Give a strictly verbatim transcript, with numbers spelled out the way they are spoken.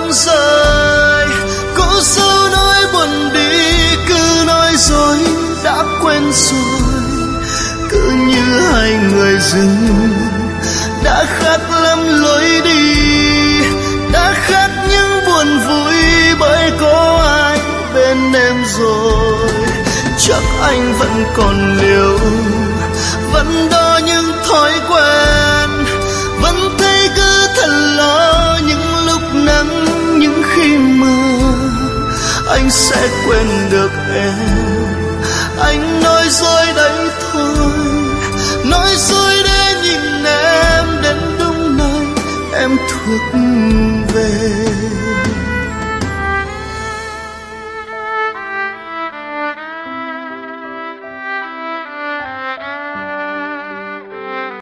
rời. Cố sao nói buồn đi, cứ nói dối đã quên rồi. Cứ như hai người dưng đã khác lắm lối đi, đã khác những buồn vui bởi có ai bên em rồi. Chắc anh vẫn còn liều, vẫn đó những thói quen, vẫn thấy cứ thật lo những lúc nắng những khi mưa. Anh sẽ quên được em, anh nói dối đấy thôi, nói dối để nhìn em đến đúng nơi em thuộc về.